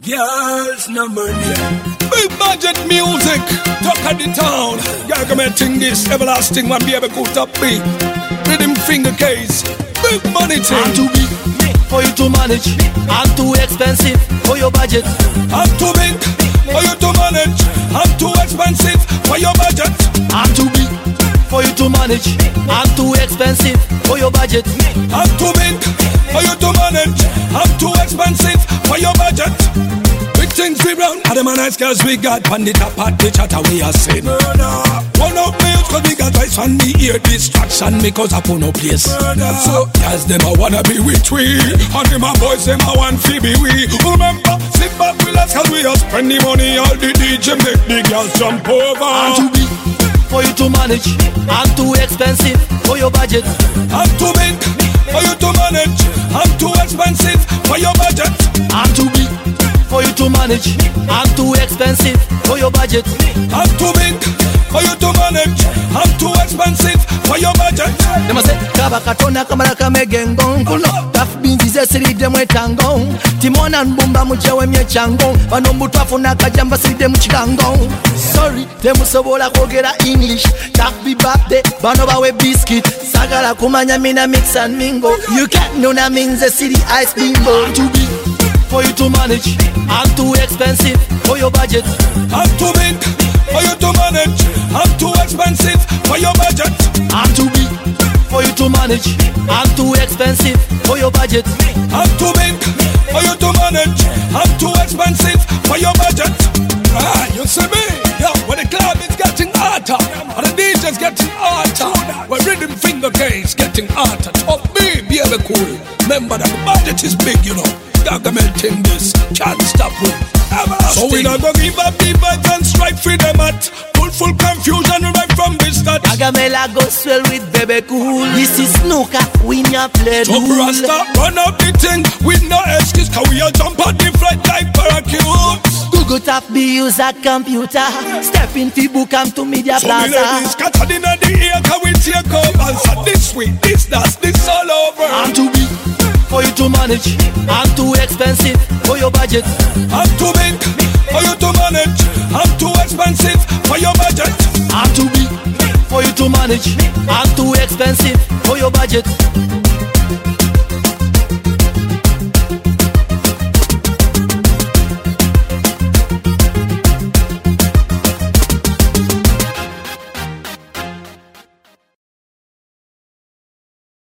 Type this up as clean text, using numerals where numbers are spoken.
Girls number 9. Big budget music, talk at the town. Gargamenting this everlasting one, be able to top beat. Rhythm finger case, big money thing. I'm too big for you to manage. I'm too expensive for your budget. I'm too big for you to manage. I'm too expensive for your budget. I'm too big for you to manage. I'm too expensive for your budget. I'm too big for you to manage. I'm too expensive for your budget. Big things we run, and them a nice girls we got. On the top of the chatter we are saying murder. One up males cause we got rights on the ear distraction because I put no place. Murder. So as them a wanna be with we, and them a boys them a want to be we. Remember, sit back relax cause we a spend the money. All the DJ make the girls jump over. I'm too big for you to manage. I'm too expensive for your budget. I'm too big for you to manage. I'm too expensive for your budget. I'm too big for you to manage. I'm too expensive for your budget. I'm too big for you to manage. I'm too expensive for your budget. Them a say kaba katona kamara kamegengo kuno tough beans is a city dem wetango Timon and Bumba muchewe mye chango bano mutwafu na kajamba city dem chikango. Sorry dem sobola kogera English tough be birthday bano bawe biscuit sagala kumanya mina mix and mingo. You can't know that means the city ice bingo. I'm too big for you to manage. I'm too expensive for your budget. I'm too big for you to manage. I'm too expensive for your budget. I'm too big for you to manage. I'm too expensive for your budget. I'm too big for you to manage. I'm too expensive for your budget. Ah, you see me? Yeah, when the club is getting hotter, and the DJ's getting hotter, when rhythm finger case getting hotter, top me, be able cool. Remember that the budget is big, you know. Gargamenting this, can't stop it. So we not gonna give up the vibes and strike for them at full confusion right from the start. Agamela go swell with baby cool. This is snooker, we not play Top Rasta, run up the thing with no excuse, cause we all jump on the flight like parakeets. Google tap be use a computer. Step in fi book am to media plaza. So we ladies scattered in the ear, cause we take over. So this week, this all over. I'm too big for you to manage. I'm too expensive for your budget. I'm too big for you to manage. I'm too expensive for your budget. I'm too big for you to manage. I'm too expensive for your budget.